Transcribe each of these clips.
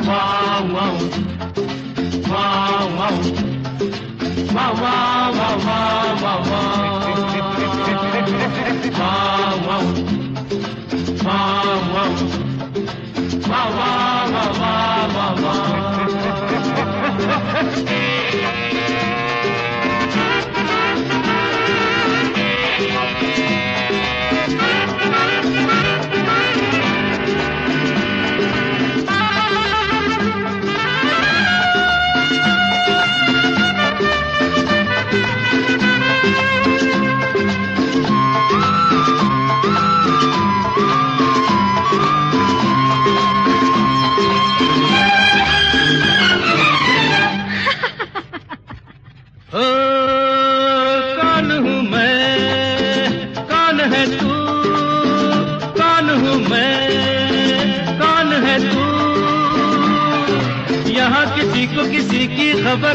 किसी की खबर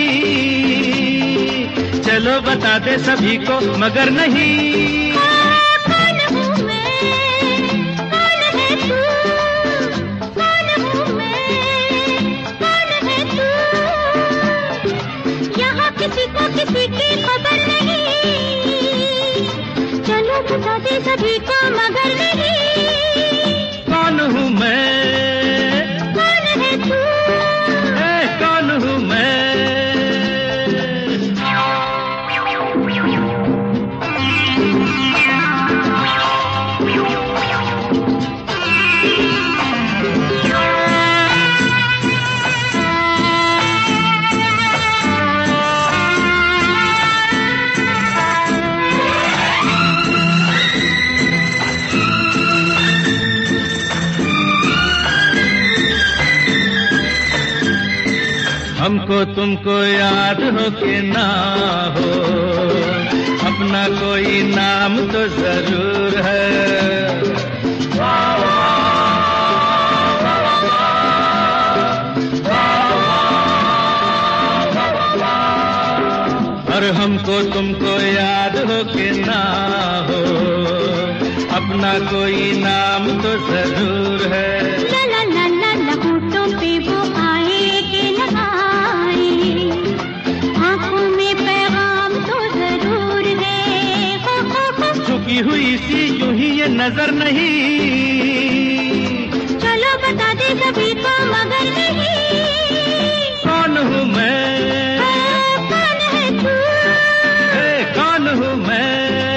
नहीं, चलो बता दे सभी को मगर नहीं। कौन हूँ मैं, कौन है तू, कौन हूँ मैं, कौन है तू। यहाँ किसी को किसी की खबर नहीं, चलो बता दे सभी को मगर नहीं। कौन हूँ मैं, कौन है तू, कौन हूँ मैं। हमको तुमको याद हो कि ना हो, अपना कोई नाम तो जरूर है। और हमको तुमको याद हो कि ना हो, अपना कोई नाम तो जरूर है। ला ला ला ला ला होठों पे वो आए कि न आए, आँखों में पैगाम तो जरूर है। छुपी हुई सी यूं ही ये नजर नहीं, चलो बता दे सभी को मगर नहीं। कौन हूँ मैं, कौन है तू, कौन हूँ मैं।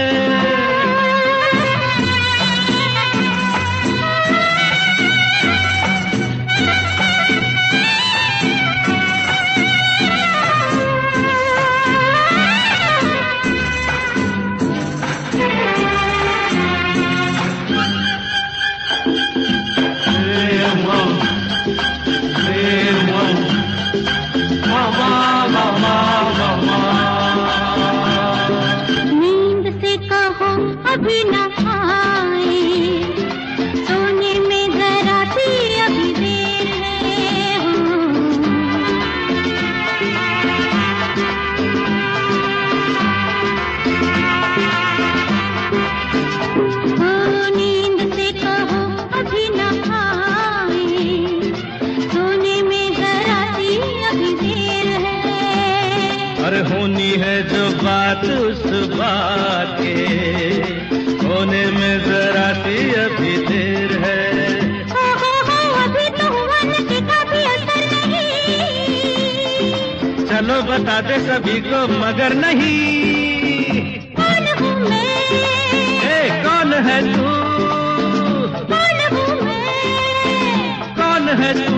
नींद से कहो अभी न आए, सोने में जरा सी अभी देर है। हो नींद से कहो अभी न आए, सोने में जरा सी अभी देर है। अरे होनी है जो बात उस बात के होने में जरा सी अभी देर है। अभी तो हुआ नशे का भी असर नहीं, चलो बता दे सभी को मगर नहीं। कौन हूँ मैं, कौन है तू, कौन हूँ मैं, कौन है तू।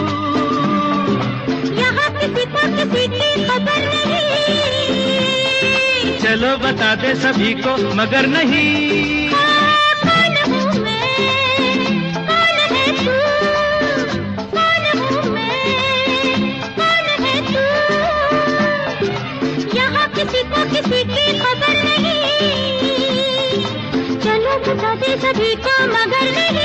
यहाँ किसी को किसी की खबर नहीं, चलो बता दे सभी को मगर नहीं। कौन हूँ मैं, कौन है तू, कौन हूँ मैं, कौन है तू। यहाँ किसी को किसी की खबर नहीं, चलो बता दे सभी को मगर नहीं।